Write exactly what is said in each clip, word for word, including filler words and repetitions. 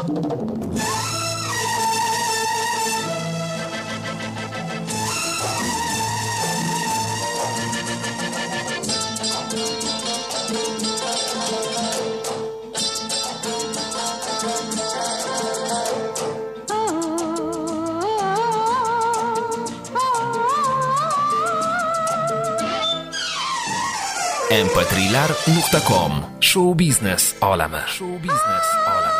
ام پی تریلر نقطه کام شو بیزنس عالمه شو بیزنس عالمه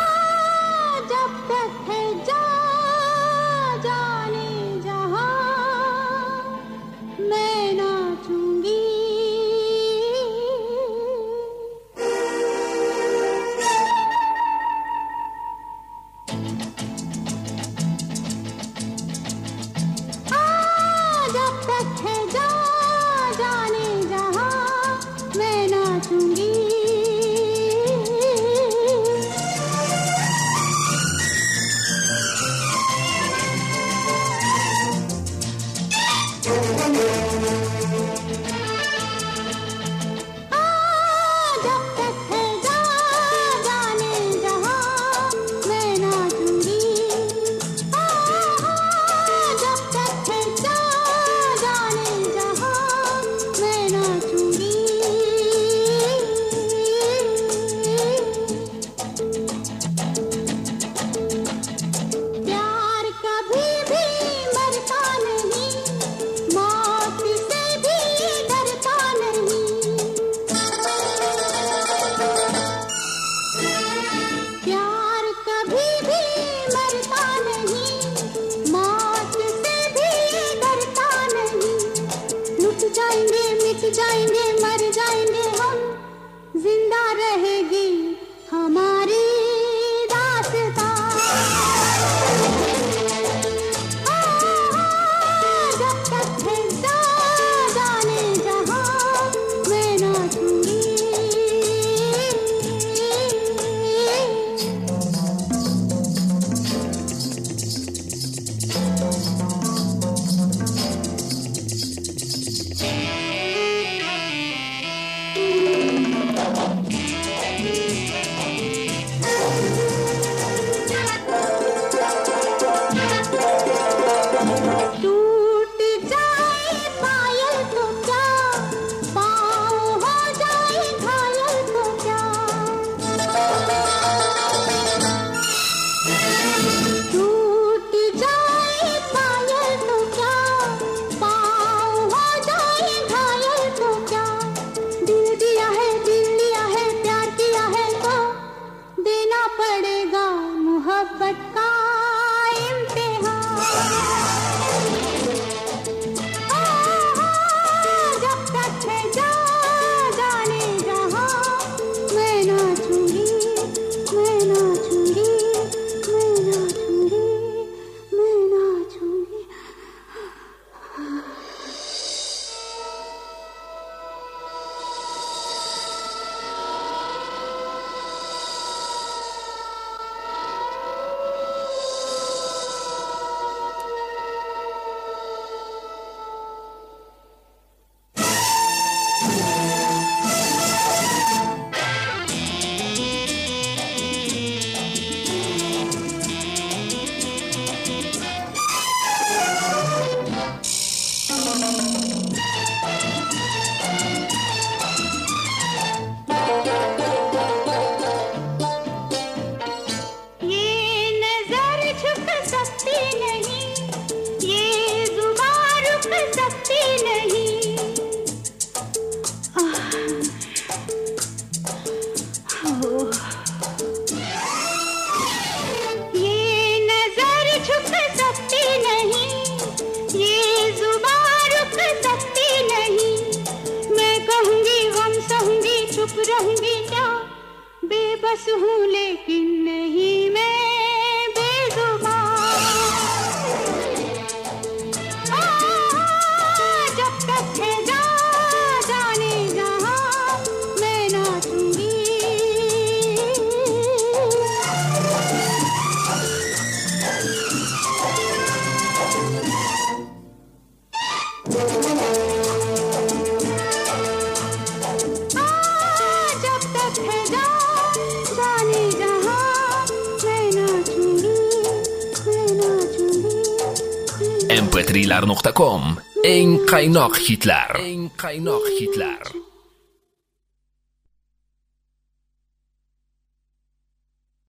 जाएंगे मर जाएंगे हम जिंदा रहेगी हमारी दास्तां जब तक है जाने जहां मैं नाचूंगी रहूंगी क्या बेबस हूँ लेकिन नहीं मैं बेजुबान जब तक है जा जाने जहाँ मैं नाचूंगी जब तक है जा जाने जहाँ ام پی تری لر نقطه کام. eng qaynoq hitlar eng qaynoq hitlar